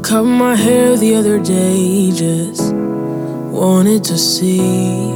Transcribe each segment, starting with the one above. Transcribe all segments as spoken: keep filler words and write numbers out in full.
cut my hair the other day, just wanted to see.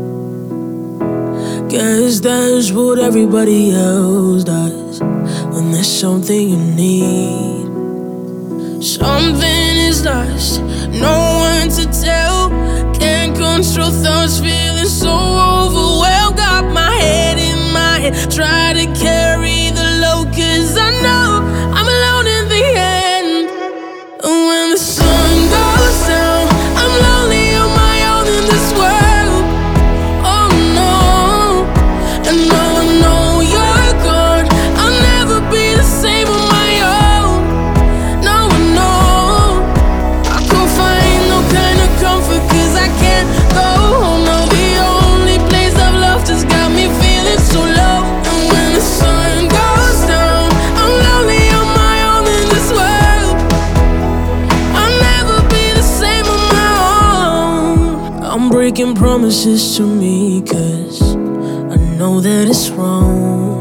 Guess that's what everybody else does when there's something you need. Something is lost, no one to tell. Can't control thoughts, feeling so overwhelmed. Got my head in my head, try to carry the load, 'cause I know I'm alone in the end. And when the sun goes down, I'm lonely on my own in this world. Oh no, and no, I know you're gone. I'll never be the same on my own. No, I know I can't find no kind of comfort, 'cause I can't go home. No, the only place I've loved has got me feeling so low. And when the sun goes down, I'm lonely on my own in this world. I'll never be the same on my own. I'm breaking promises to me, 'cause I know that it's wrong.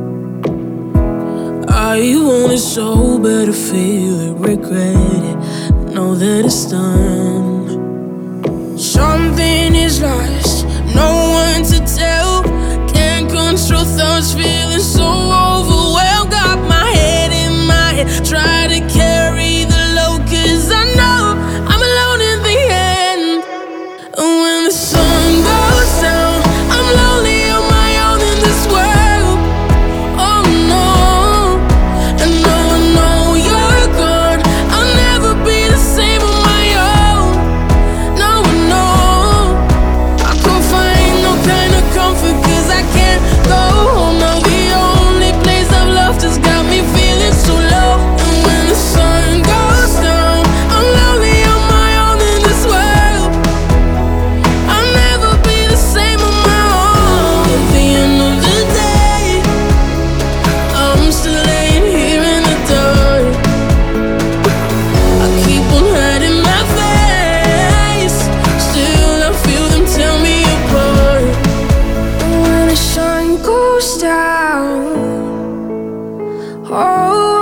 I want it so bad to feel it, regret it, know that it's done. Something is lost, no one to tell. Can't control thoughts, feeling so overwhelmed. Got my head in my head, try to carry the load, 'cause I know I'm alone in the end. And when the sun goes down, I'm lonely on my own in this world. Oh no, and no, I know you're gone. I'll never be the same on my own. No, I know I can't find no kind of comfort, 'cause I can't go home. Now the only place I've loved has got me feeling so low. And when the sun goes down, I'm lonely on my own in this world. I'll never be the same on my own. At the end of the day, I'm still laying here in the dark. I keep on hiding my face, still I feel them tear me apart. When the sun goes down, oh